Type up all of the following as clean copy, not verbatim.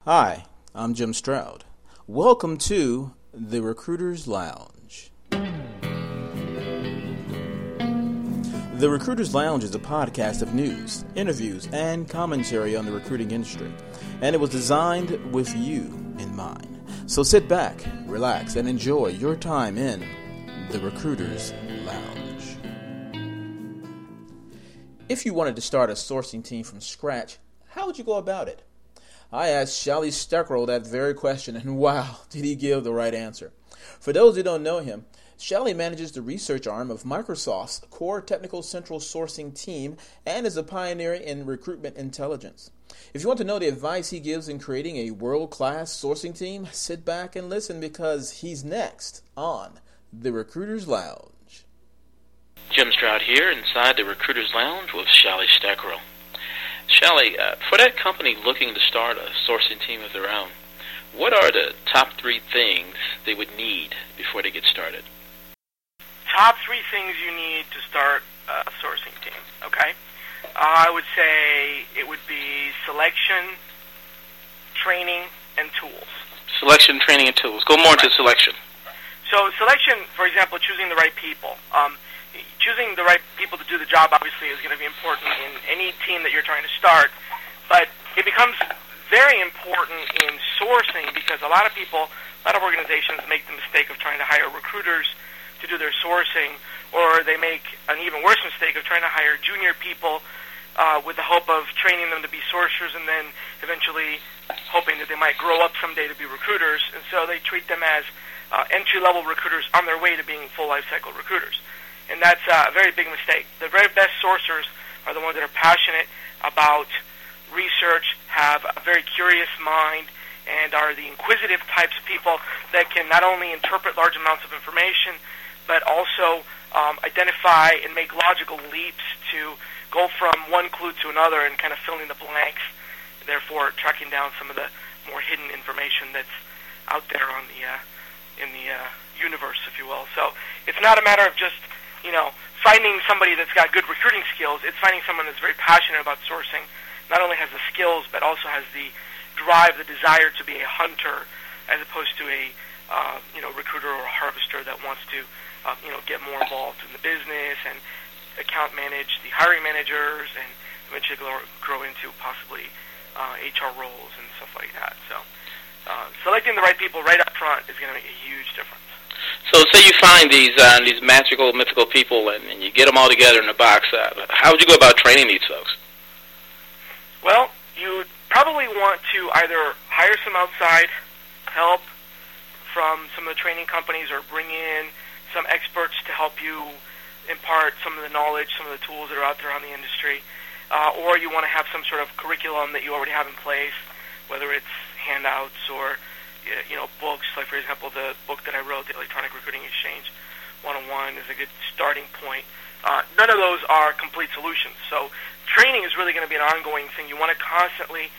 Hi, I'm Jim Stroud. Welcome to the Recruiter's Lounge. The Recruiter's Lounge is a podcast of news, interviews, and commentary on the recruiting industry, and it was designed with you in mind. So sit back, relax, and enjoy your time in the Recruiter's Lounge. If you wanted to start a sourcing team from scratch, how would you go about it? I asked Shally Steckrell that very question, and wow, did he give the right answer. For those who don't know him, Shally manages the research arm of Microsoft's core technical central sourcing team and is a pioneer in recruitment intelligence. If you want to know the advice he gives in creating a world-class sourcing team, sit back and listen because he's next on the Recruiter's Lounge. Jim Stroud here inside the Recruiter's Lounge with Shally Steckrell. Shally, for that company looking to start a sourcing team of their own, what are the top three things they would need before they get started? Top three things you need to start a sourcing team, okay? I would say it would be selection, training, and tools. Selection, training, and tools. Go more into selection. So selection, for example, choosing the right people. Choosing the right people to do the job, obviously, is going to be important in any team that you're trying to start, but it becomes very important in sourcing because a lot of organizations make the mistake of trying to hire recruiters to do their sourcing, or they make an even worse mistake of trying to hire junior people with the hope of training them to be sourcers and then eventually hoping that they might grow up someday to be recruiters, and so they treat them as entry-level recruiters on their way to being full life-cycle recruiters. And that's a very big mistake. The very best sourcers are the ones that are passionate about research, have a very curious mind, and are the inquisitive types of people that can not only interpret large amounts of information, but also identify and make logical leaps to go from one clue to another and kind of fill in the blanks, therefore tracking down some of the more hidden information that's out there on in the universe, if you will. So it's not a matter of just finding somebody that's got good recruiting skills. It's finding someone that's very passionate about sourcing, not only has the skills, but also has the drive, the desire to be a hunter, as opposed to a recruiter or a harvester that wants to get more involved in the business and account manage the hiring managers and eventually grow into possibly HR roles and stuff like that. So selecting the right people right up front is going to make a huge difference. So say you find these magical, mythical people and you get them all together in a box. How would you go about training these folks? Well, you would probably want to either hire some outside help from some of the training companies or bring in some experts to help you impart some of the knowledge, some of the tools that are out there on the industry, or you want to have some sort of curriculum that you already have in place, whether it's handouts or books. Like, for example, the book that I wrote, The Electronic Recruiting Exchange 101, is a good starting point. None of those are complete solutions. So training is really going to be an ongoing thing. You want to constantly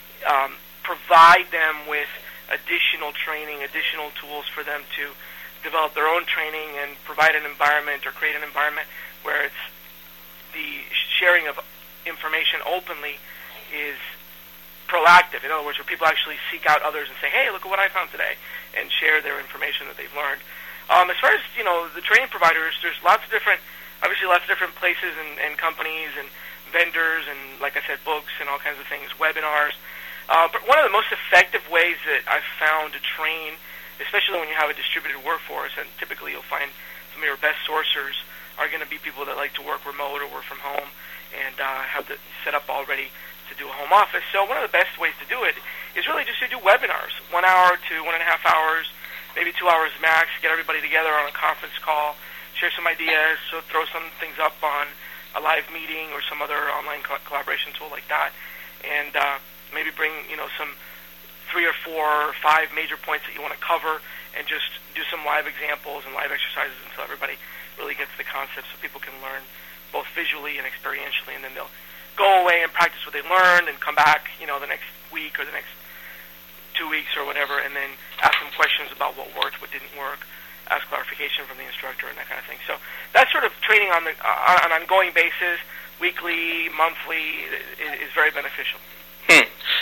provide them with additional training, additional tools for them to develop their own training and provide an environment or create an environment where it's the sharing of information openly is proactive. In other words, where people actually seek out others and say, hey, look at what I found today, and share their information that they've learned. As far as, the training providers, there's lots of different places and companies and vendors and, like I said, books and all kinds of things, webinars. But one of the most effective ways that I've found to train, especially when you have a distributed workforce, and typically you'll find some of your best sourcers are going to be people that like to work remote or work from home and have the set up already to do a home office. So one of the best ways to do it is really just to do webinars, 1 hour to 1.5 hours, maybe 2 hours max, get everybody together on a conference call, share some ideas, so throw some things up on a live meeting or some other online collaboration tool like that, and maybe bring some 3 or 4 or 5 major points that you want to cover and just do some live examples and live exercises until everybody really gets the concept so people can learn both visually and experientially, and then they'll go away and practice what they learned and come back, the next week or the next 2 weeks or whatever, and then ask them questions about what worked, what didn't work, ask clarification from the instructor and that kind of thing. So that sort of training on an ongoing basis, weekly, monthly, is very beneficial.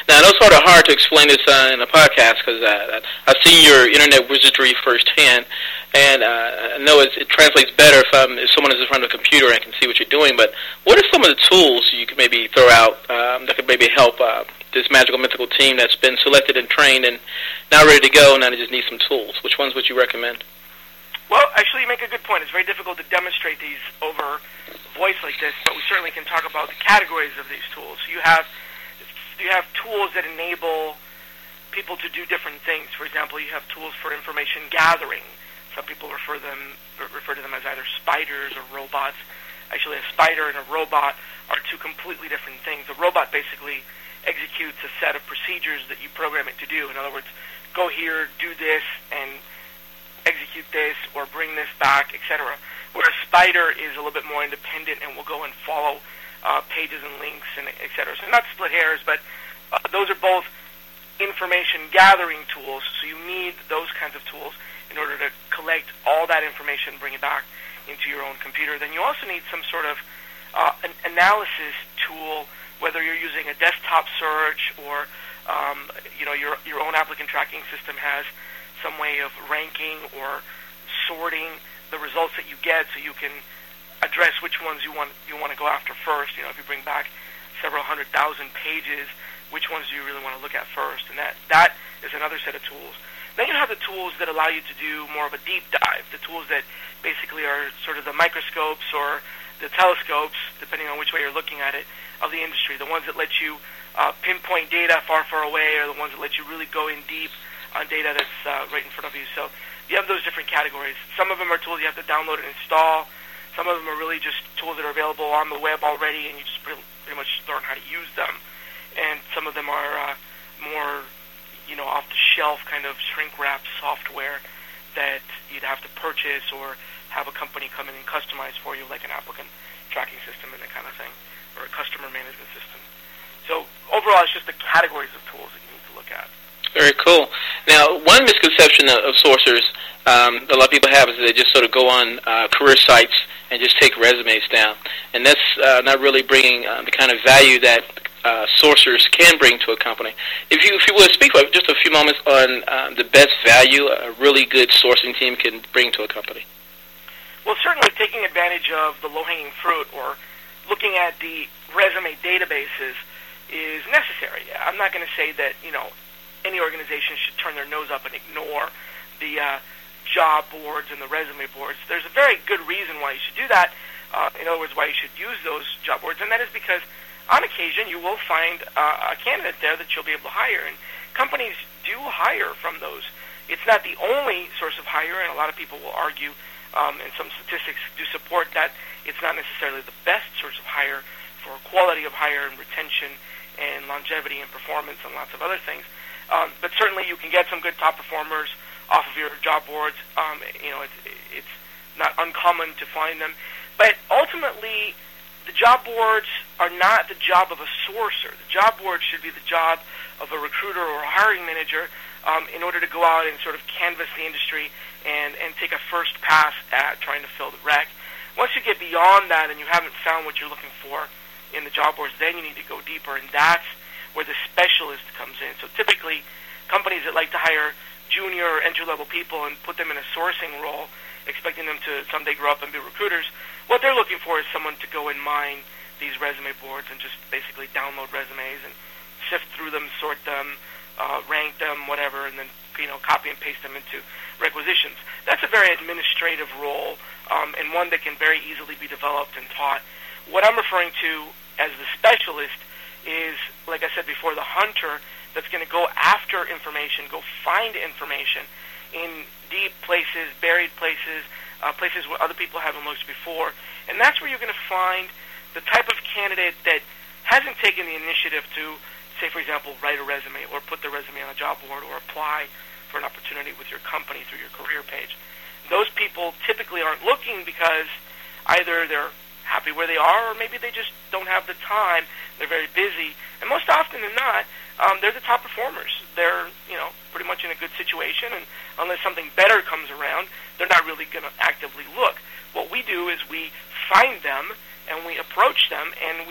Now, I know it's sort of hard to explain this in a podcast because I've seen your internet wizardry firsthand, and I know it translates better if someone is in front of a computer and can see what you're doing. But what are some of the tools you could maybe throw out that could maybe help this magical mythical team that's been selected and trained and now ready to go, and now they just need some tools? Which ones would you recommend? Well, actually, you make a good point. It's very difficult to demonstrate these over voice like this, but we certainly can talk about the categories of these tools. You have tools that enable people to do different things. For example, you have tools for information gathering. Some people refer to them as either spiders or robots. Actually, a spider and a robot are two completely different things. A robot basically executes a set of procedures that you program it to do. In other words, go here, do this, and execute this, or bring this back, etc. Where a spider is a little bit more independent and will go and follow pages and links, and etc. So not split hairs, but those are both information gathering tools. So you need those kinds of tools in order to collect all that information, bring it back into your own computer. Then you also need some sort of an analysis tool, whether you're using a desktop search or your own applicant tracking system has some way of ranking or sorting the results that you get, so you can address which ones you want to go after first. If you bring back several 100,000 pages, which ones do you really want to look at first? And that is another set of tools. Then you have the tools that allow you to do more of a deep dive, the tools that basically are sort of the microscopes or the telescopes, depending on which way you're looking at it, of the industry. The ones that let you pinpoint data far, far away, or the ones that let you really go in deep on data that's right in front of you. So you have those different categories. Some of them are tools you have to download and install. Some of them are really just tools that are available on the web already, and you just pretty much learn how to use them. And some of them are more, off-the-shelf kind of shrink-wrap software that you'd have to purchase or have a company come in and customize for you, like an applicant tracking system and that kind of thing, or a customer management system. So overall, it's just the categories of tools that you need to look at. Very cool. Now, one misconception of sourcers a lot of people have is they just sort of go on career sites and just take resumes down, and that's not really bringing the kind of value that sourcers can bring to a company. If you would speak for just a few moments on the best value a really good sourcing team can bring to a company. Well, certainly taking advantage of the low-hanging fruit or looking at the resume databases is necessary. I'm not going to say that any organization should turn their nose up and ignore the job boards and the resume boards. There's a very good reason why you should do that. In other words, why you should use those job boards, and that is because on occasion you will find a candidate there that you'll be able to hire, and companies do hire from those. It's not the only source of hire, and a lot of people will argue, and some statistics do support that it's not necessarily the best source of hire for quality of hire and retention and longevity and performance and lots of other things. But certainly you can get some good top performers off of your job boards. It's not uncommon to find them. But ultimately, the job boards are not the job of a sourcer. The job board should be the job of a recruiter or a hiring manager in order to go out and sort of canvass the industry and take a first pass at trying to fill the rec. Once you get beyond that and you haven't found what you're looking for in the job boards, then you need to go deeper, and that's where the specialist comes in. So typically, companies that like to hire junior or entry-level people and put them in a sourcing role, expecting them to someday grow up and be recruiters, what they're looking for is someone to go and mine these resume boards and just basically download resumes and sift through them, sort them, rank them, whatever, and then copy and paste them into requisitions. That's a very administrative role, and one that can very easily be developed and taught. What I'm referring to as the specialist is, like I said before, the hunter that's going to go after information, go find information in deep places, buried places, places where other people haven't looked before. And that's where you're going to find the type of candidate that hasn't taken the initiative to, say, for example, write a resume or put their resume on a job board or apply for an opportunity with your company through your career page. Those people typically aren't looking because either they're happy where they are, or maybe they just don't have the time. They're very busy, and most often than not, they're the top performers. They're pretty much in a good situation, and unless something better comes around, they're not really going to actively look. What we do is we find them and we approach them and we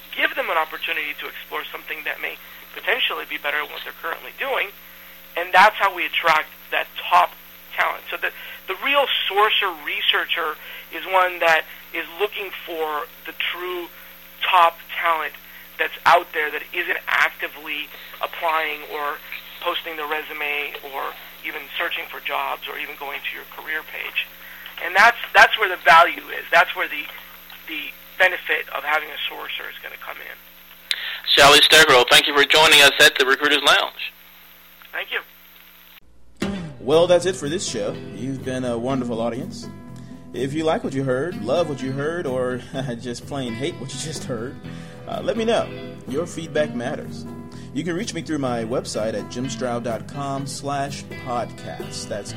give them an opportunity to explore something that may potentially be better than what they're currently doing. And that's how we attract that top talent. So the real sourcer researcher is one that is looking for the true top talent that's out there that isn't actively applying or posting their resume or even searching for jobs or even going to your career page. And that's where the value is. That's where the benefit of having a sourcer is going to come in. Shelly Steckrell, thank you for joining us at the Recruiters Lounge. Thank you. Well, that's it for this show. You've been a wonderful audience. If you like what you heard, love what you heard, or just plain hate what you just heard, let me know. Your feedback matters. You can reach me through my website at jimstroud.com/podcast. That's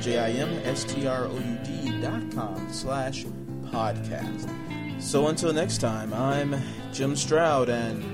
JIMSTROUD.com/podcast. So until next time, I'm Jim Stroud, and